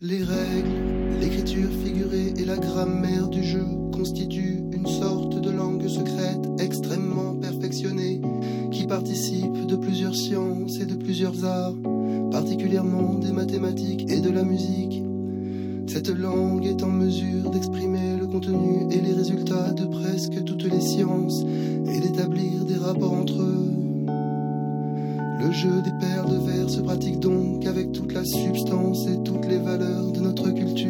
Les règles, l'écriture figurée et la grammaire du jeu constituent une sorte de langue secrète extrêmement perfectionnée qui participe de plusieurs sciences et de plusieurs arts, particulièrement des mathématiques et de la musique. Cette langue est en mesure d'exprimer le contenu et les résultats de presque toutes les sciences et d'établir des rapports entre eux. Le jeu des paires de vers se pratique donc avec toute la substance et toutes les valeurs de notre culture.